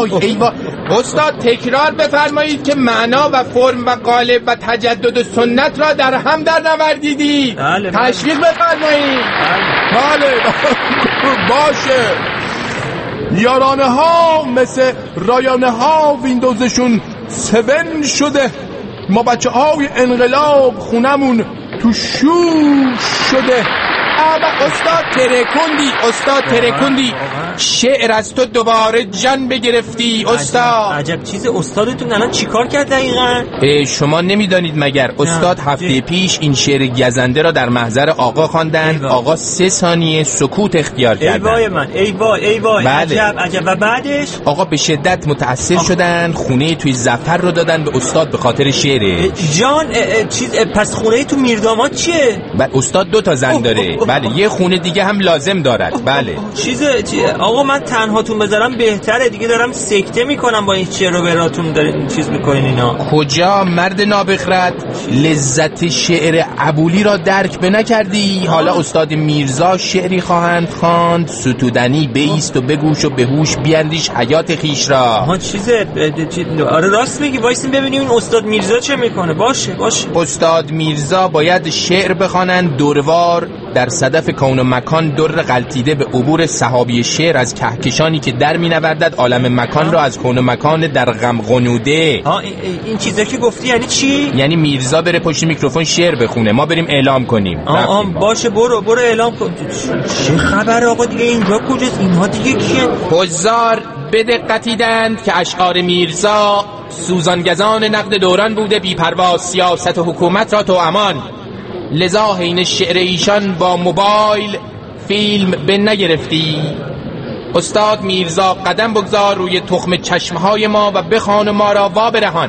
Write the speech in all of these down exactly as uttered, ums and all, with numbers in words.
وای ای وای. استاد تکرار بفرمایید که معنا و فرم و قالب و تجدد و سنت را در هم در نوردیدید. تشویق بفرمایید. بله باشه. یارانه ها مثل رایانه ها ویندوزشون سون شده. ما بچه های انقلاب خونمون تو شور شده. اما استاد ترکوندی استاد ترکوندی شعر از تو دوباره جان بگرفتی استاد. عجب, عجب چیز. استادتون الان چیکار کرد دقیقاً؟ شما نمیدانید مگر استاد هفته پیش این شعر گزنده را در محضر آقا خواندند. آقا سه ثانیه سکوت اختیار کردند. ای وای من ای وای ای وای. بله. عجب عجب. و بعدش آقا به شدت متأثر شدن، خونه توی زفر رو دادن به استاد به خاطر شعر جان. چیز پس خونه تو میرداماد چیه؟ بله استاد دو تا زن داره. بله یه خونه دیگه هم لازم دارد. بله چیزه چی... آقا من تنهاتون بذارم بهتره دیگه. دارم سکته میکنم با این شعر رو براتون دارین چیز میکنین اینا. کجا مرد نابخرد لذت شعر عبولی را درک به نکردی؟ حالا استاد میرزا شعری خواهند خواند ستودنی بایست و بگوش و بهوش بیاندیش حیات خیش را. ها چیزه آره راست میگی. وایسین ببینیم این استاد میرزا چه میکنه. باشه باشه. استاد میرزا باید شعر بخوانند دوروار در صدف کون و مکان در غلطیده به عبور صحابی شعر از کهکشانی که در می نوردد عالم مکان را از کون و مکان در غم غنوده. ها این چیزا که گفتی یعنی چی؟ یعنی میرزا بره پشت میکروفون شعر بخونه، ما بریم اعلام کنیم. آه آه باشه برو برو اعلام کن. چه خبر آقا دیگه اینجا کجاست؟ اینها دیگه کیه؟ حضار بدقتیدند که اشعار میرزا سوزانگزان نقد دوران بوده، بی‌پروا سیاست و حکومت را تو امان. لذا حین شعر ایشان با موبایل فیلم به نگرفتی. استاد میرزا قدم بگذار روی تخم چشمهای ما و بخوان ما را وا برهان.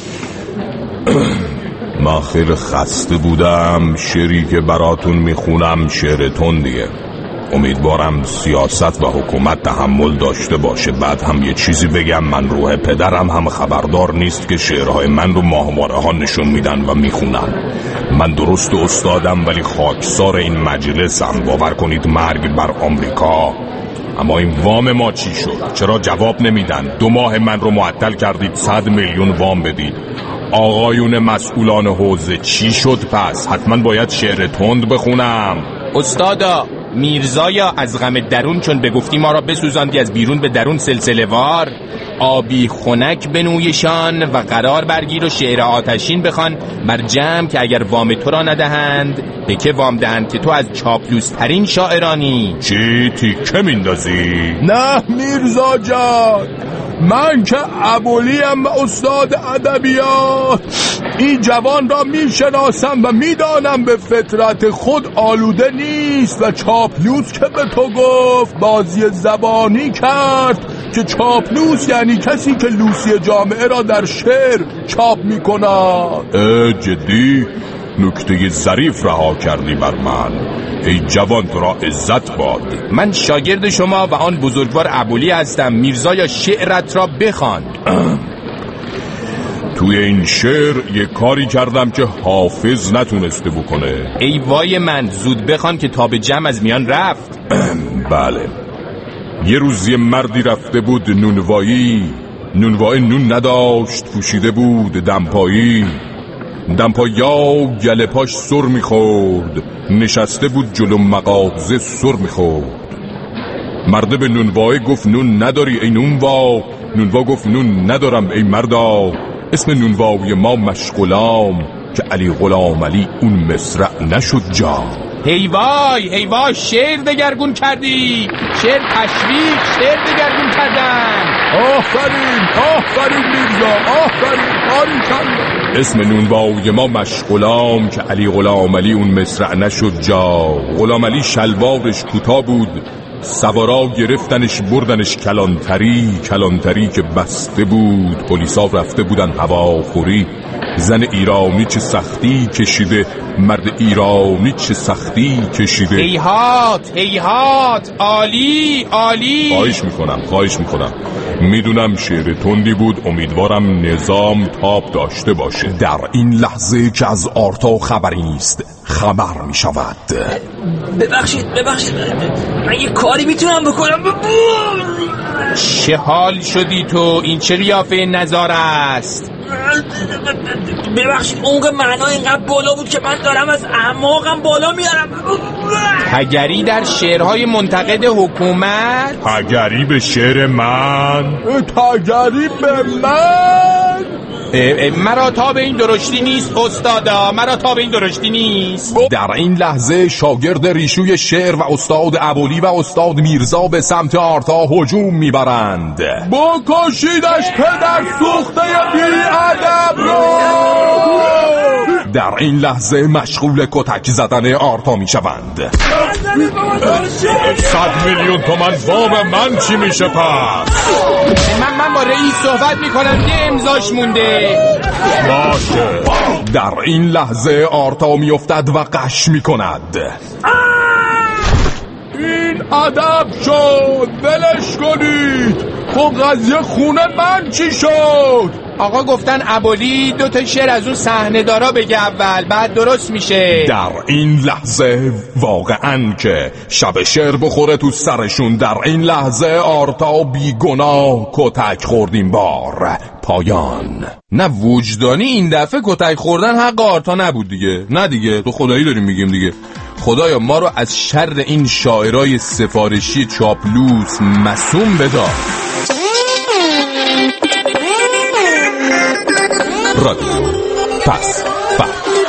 من خیلی خسته بودم. شعری که براتون میخونم شعر تندیه. امیدوارم سیاست و حکومت تحمل داشته باشه. بعد هم یه چیزی بگم، من روح پدرم هم خبردار نیست که شعرهای من رو ماهواره ها نشون میدن و میخونن. من درست استادم ولی خاکسار این مجلسم. باور کنید مرگ بر آمریکا. اما این وام ما چی شد؟ چرا جواب نمیدن؟ دو ماه من رو معطل کردید، صد میلیون وام بدید. آقایون مسئولان حوزه چی شد پس؟ حتما باید شعر تند بخونم. استادا میرزایا از غم درون چون بگفتی ما را بسوزاندی از بیرون به درون سلسله وار. آبی خنک بنویشان و قرار برگیر و شعر آتشین بخوان بر جمع که اگر وام تو را ندهند به که وام دهند که تو از چاپلوس ترین شاعرانی. چی تیکه میندازی؟ نه میرزا جان، من که ابولیم استاد ادبیات. این جوان را میشناسم و میدانم به فطرت خود آلوده نیست و چاپلوس که به تو گفت بازی زبانی کرد که چاپلوس یعنی کسی که لوسی جامعه را در شعر چاپ میکند. جدی؟ نکته ظریف رها کردی بر من. ای جوان تو را عزت باد. من شاگرد شما و آن بزرگوار ابولی هستم. میرزا یا شعرت را بخوان. توی این شعر یه کاری کردم که حافظ نتونسته بکنه. ای وای من، زود بخوان که تا به جمع از میان رفت. بله. یه روز یه مردی رفته بود نونوایی. نونوایی نون نداشت، پوشیده بود دمپایی. دمپایا گله پاش سر میخورد، نشسته بود جلو مغازه سر میخورد. مرده به نونوایی گفت نون نداری ای نونوا؟ نونوا گفت نون ندارم ای مردا. اسم نونوایی ما مشغولام که علی غلام علی اون مصرع نشد جا. هی وای هی وای، شعر دگرگون کردی. شعر تشویق، شعر دگرگون کردن. آفرین آفرین میرزا، آفرین آفرین. اسم نونوایی ما مشغولام که علی غلام علی اون مصرع نشد جا. غلام علی شلوارش کوتاه بود، سوارا گرفتنش بردنش کلانتری. کلانتری که بسته بود، پلیسا رفته بودن هواخوری. زن ایرانی چه سختی کشیده، مرد ایرانی چه سختی کشیده. هیهات هیهات، عالی عالی. خواهش میکنم خواهش میکنم میدونم شعر تندی بود. امیدوارم نظام تاب داشته باشه. در این لحظه که از آرتا خبری نیست، خبر می شود. ببخشید ببخشید من یه کاری میتونم بکنم. چه حال شدی تو؟ این چه قیافه نظاره است؟ ببخشید اونگه معنا اینقدر بالا بود که من دارم از اعماقم بالا میارم. تگری در شعرهای منتقد حکومت؟ تگری به شعر من؟ تگری به من؟ مرا تا به این درشتی نیست استادا، مرا تا به این درشتی نیست. در این لحظه شاگرد ریشوی شعر و استاد ابولی و استاد میرزا به سمت آرتا هجوم میبرند. بکشیدش پدر سوخته بی ادب رو! در این لحظه مشغول کتک زدن آرتا میشوند. صد میلیون تومن وام من چی میشه پس؟ من من با رئیس صحبت میکنم، یه امضاش مونده. باشه. در این لحظه آرتا میافتد و قش میکند. این ادب شد، ولش کنید. خب قضیه خونه من چی شد؟ آقا گفتن ابولی دو تا شعر از اون صحنه دارا بگه اول، بعد درست میشه. در این لحظه واقعا که شب شعر بخوره تو سرشون. در این لحظه آرتا بیگناه کتک خوردیم بار. پایان. نه وجدانی این دفعه کتک خوردن حق آرتا نبود دیگه. نه دیگه، تو خدایی داریم میگیم دیگه. خدایا ما رو از شر این شاعرای سفارشی چاپلوس مسوم بدار. رادیو پس بعد.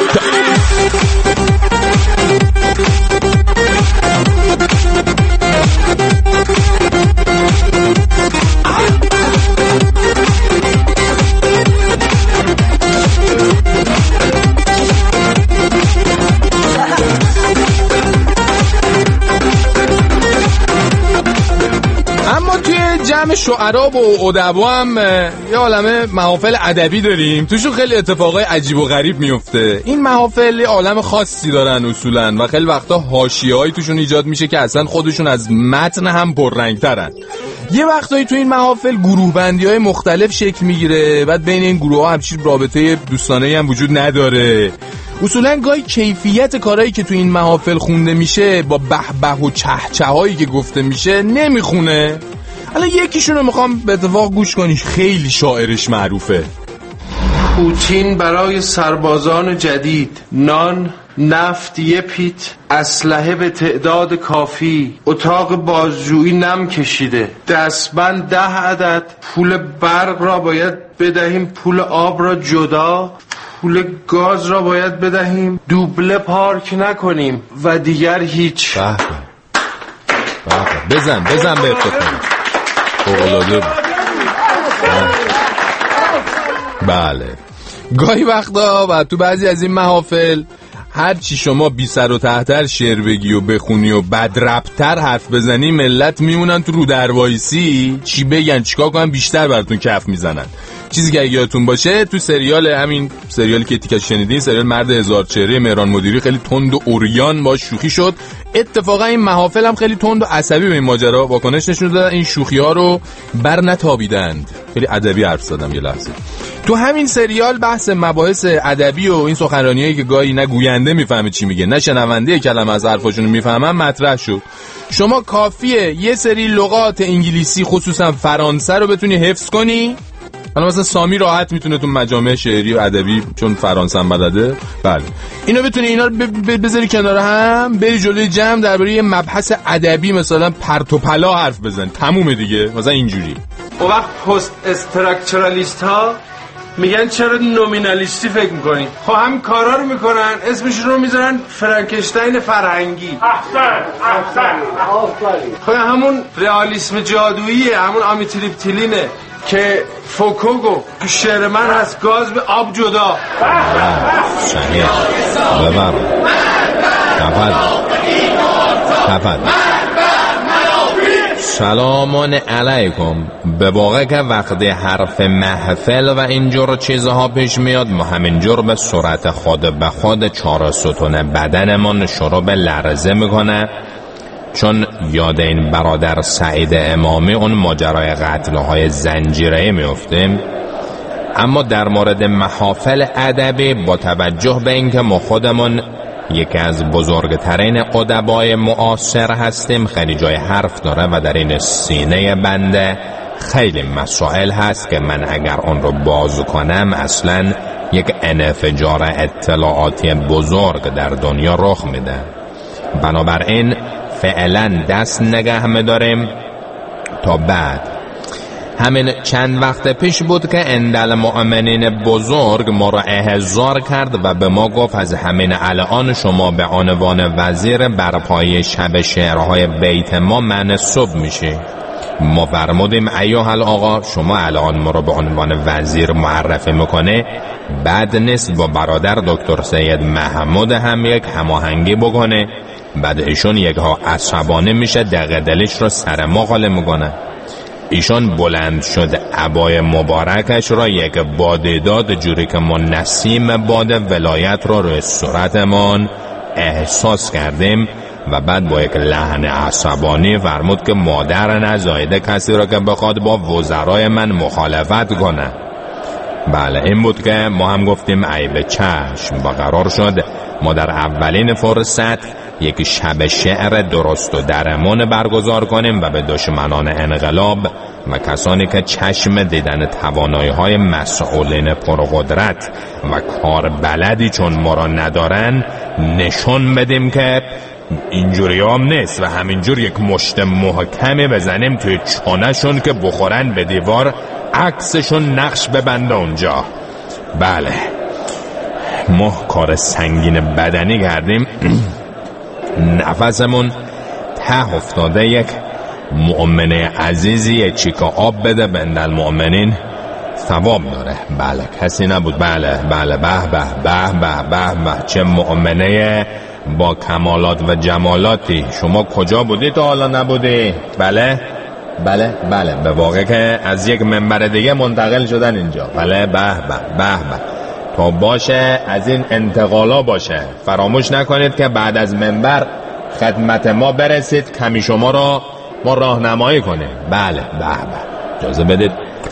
اما توی جمع شعرا و ادبا هم یه عالمه محافل ادبی داریم، توشون خیلی اتفاقای عجیب و غریب میفته. این محافل یه عالم خاصی دارن اصولا و خیلی وقتا حاشیه‌ای توشون ایجاد میشه که اصلا خودشون از متن هم پررنگ‌ترن. یه وقتایی تو این محافل گروه بندی‌های مختلف شکل میگیره، بعد بین این گروه‌ها همچین رابطه دوستانه‌ای هم وجود نداره. اصولا گاهی کیفیت کارهایی که تو این محافل خونده میشه با به به و چه چه هایی که گفته میشه نمیخونه. الان یکیشون رو میخوام به اتفاق گوش کنیش، خیلی شاعرش معروفه. پوتین برای سربازان جدید نان، نفت یه پیت، اسلحه به تعداد کافی، اتاق بازجویی نم کشیده، دستبند ده عدد، پول برق را باید بدهیم، پول آب را جدا، پول گاز را باید بدهیم، دوبله پارک نکنیم و دیگر هیچ. بحبه بحبه بزن بزن به اتفاق فوق‌العاده. بله گاهی وقتا و تو بعضی از این محافل هر چی شما بی سر و تحتر شعر بگی و بخونی و بد ربط‌تر حرف بزنی ملت میمونن تو رو دروایسی چی بگن چیکار کنن بیشتر براتون کف میزنن. چیزی که یادتون باشه تو سریال همین سریالی که تیکش شنیدین، سریال مرد هزار چهره مهران مدیری، خیلی تند و اوریان باش شوخی شد. اتفاقا این محافل هم خیلی تند و عصبی به این ماجرا واکنش نشون دادن، این شوخی ها رو بر نتابیدند. خیلی ادبی حرف زدم یه لحظه. تو همین سریال بحث مباحث ادبی و این سخنرانیایی که گاهی نه گوینده میفهمه چی میگه نه شنونده کلمه از حرفاشون میفهمن مطرح شد. شما کافیه یه سری لغات انگلیسی خصوصا فرانسه رو بتونی حفظ کنی. حالا مثلا سامی راحت میتونه تو مجامع شعری و ادبی چون فرانسه هم بلده، بله اینو بتونی اینا رو بذاری کنار هم، بری جلوی جمع درباره یه مبحث ادبی مثلا پرت و پلا حرف بزن، تمومه دیگه. مثلا اینجوری اون وقت پست استراکچرالیست ها میگن چرا نومینالیستی فکر میکنی؟ خب هم کارا رو میکنن، اسمش رو میذارن فرانکشتاین فرهنگی. احسن احسن آفرین. خب همون رئالیسم جادوییه، همون آمیتریپتیلینه که فوکو گفت تو شعر من هست گاز به آب جدا. شنید ببر کفل کفل سلامان علیکم. به واقع که وقتی حرف محفل و اینجور چیزها پیش میاد ما همینجور به صورت خود به خود چهار ستون بدنمون شروع به لرزه میکنه، چون یاد این برادر سعید امامی اون ماجرای قتل‌های زنجیره‌ای میافتیم. اما در مورد محافل ادبی با توجه به اینکه ما خودمون یکی از بزرگترین ادبای معاصر هستیم، خیلی جای حرف داره و در این سینه بنده خیلی مسائل هست که من اگر آن رو باز کنم اصلا یک انفجار اطلاعاتی بزرگ در دنیا رخ میده. بنابراین فعلا دست نگه می‌داریم تا بعد. همین چند وقت پیش بود که اندل مؤمنین بزرگ ما را احضار کرد و به ما گفت از همین الان شما به عنوان وزیر برپای شب شعرهای بیت ما منصوب میشی. ما فرمودیم ایها الآقا شما الان ما را به عنوان وزیر معرفی میکنه، بد نیست با برادر دکتر سید محمود هم یک هماهنگی بکنه. بعد ایشون یک ها عصبانه میشه، دق دلش رو سر ما غاله میکنه. ایشون بلند شد عبای مبارکش را یک باده داد، جوری که ما نسیم باد ولایت را روی صورتمان احساس کردیم و بعد با یک لحن عصبانی فرمود که مادر نزایده کسی را که بخواد با وزرای من مخالفت کنه. بله این بود که ما هم گفتیم ای به چشم و قرار شد ما در اولین فرصت یک شب شعر درست و درمون برگزار کنیم و به دشمنان انقلاب و کسانی که چشم دیدن توانایی های مسئولین پرقدرت و کار بلدی چون ما را ندارن نشون بدیم که اینجوری هم نیست و همینجور یک مشت محکمی بزنیم توی چانهشون که بخورن به دیوار، عکسشون نقش ببنده اونجا. بله ما کار سنگین بدنی کردیم نفسمون ته افتاده. یک مؤمن عزیزی یک چیک آب بده بند المؤمنین ثواب داره. بله کسی نبود. بله بله به به به به به به چه مؤمنه با کمالات و جمالاتی. شما کجا بودی تا حالا نبودی؟ بله بله بله به واقع که از یک منبر دیگه منتقل شدن اینجا. بله به به به به تا باشه از این انتقالا باشه. فراموش نکنید که بعد از منبر خدمت ما برسید، کمی شما را ما راهنمایی کنیم. بله به به اجازه بدید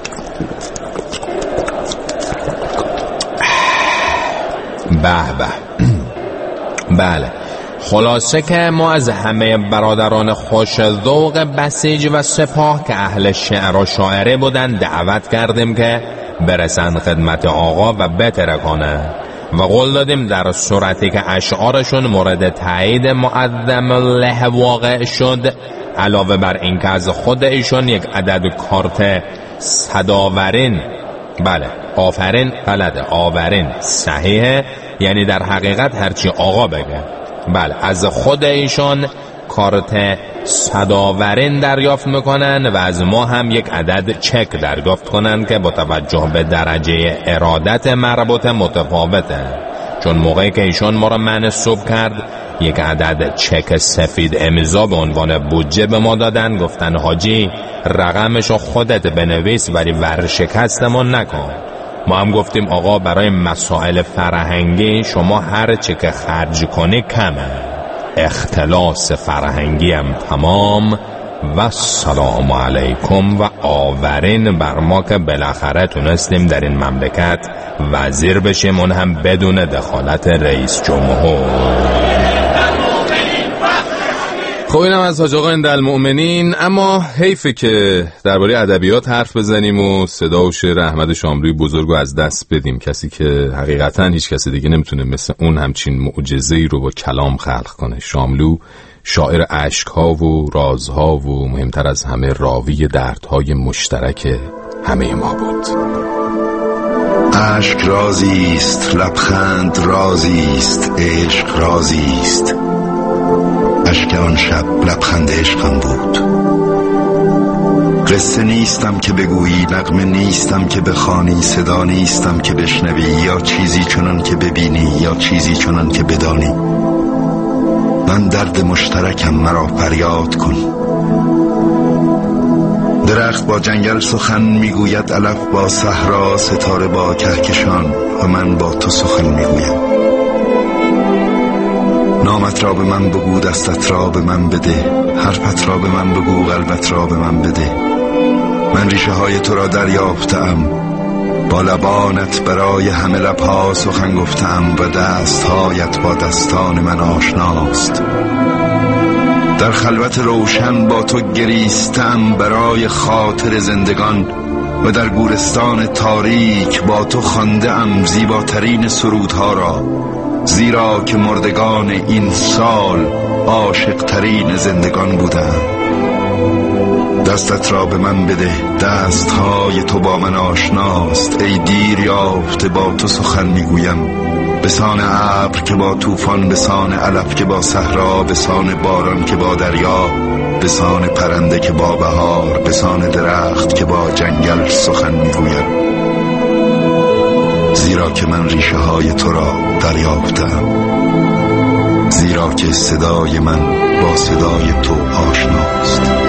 به به بله خلاصه که ما از همه برادران خوش ذوق بسیج و سپاه که اهل شعر و شاعری بودن دعوت کردیم که برسن خدمت آقا و بترکانه و قول دادیم در صورتی که اشعارشون مورد تایید معظم الله واقع شد، علاوه بر این که از خود ایشون یک عدد کارت صداورین، بله آفرین بلده آورین صحیحه، یعنی در حقیقت هرچی آقا بگه، بله از خود ایشون کارت صداورین دریافت میکنن و از ما هم یک عدد چک دریافت کنن که با توجه به درجه ارادت مربوطه متفاوته. چون موقعی که ایشون ما را منصوب کرد یک عدد چک سفید امضا به عنوان بودجه به ما دادن، گفتن حاجی رقمشو خودت بنویس ولی ورشکستمون نکن. ما هم گفتیم آقا برای مسائل فرهنگی شما هر چی که خرج کنی کمه، اختلاس فرهنگی هم تمام و السلام علیکم و آورین بر ما که بالاخره تونستیم در این مملکت وزیر بشیم، اون هم بدون دخالت رئیس جمهور. خب اینم از حاج آقا اندل مؤمنین. اما حیفه که درباره ادبیات حرف بزنیم و صدا و شعر احمد شاملوی بزرگ رو از دست بدیم، کسی که حقیقتا هیچ کسی دیگه نمیتونه مثل اون همچین معجزه‌ای رو با کلام خلق کنه. شاملو شاعر عشق‌ها و رازها و مهمتر از همه راوی دردهای مشترک همه ما بود. عشق رازیست، لبخند رازیست، عشق رازیست. اشک آن شب لبخند عشقم بود. قصه نیستم که بگویی، نغمه نیستم که بخوانی، صدا نیستم که بشنوی، یا چیزی چنان که ببینی یا چیزی چنان که بدانی. من درد مشترکم، مرا فریاد کن. درخت با جنگل سخن میگوید، علف با صحرا، ستاره با کهکشان و من با تو سخن میگویم. نامت را به من بگو، دستت را به من بده، حرفت را به من بگو، قلبت را به من بده. من ریشه های تو را دریافتم، با لبانت برای همه لبها سخن گفتم و دستهایت با دستان من آشناست. در خلوت روشن با تو گریستم برای خاطر زندگان و در گورستان تاریک با تو خوانده‌ام زیباترین سرودها را، زیرا که مردگان این سال عاشق‌ترین زندگان بودند. دستت را به من بده، دستهای تو با من آشناست. ای دیر یافته با تو سخن میگویم، بسان ابر که با طوفان، بسان علف که با صحرا، بسان باران که با دریا، بسان پرنده که با بهار، بسان درخت که با جنگل سخن میگویم. زیرا که من ریشه های تو را دریافتم، زیرا که صدای من با صدای تو آشناست.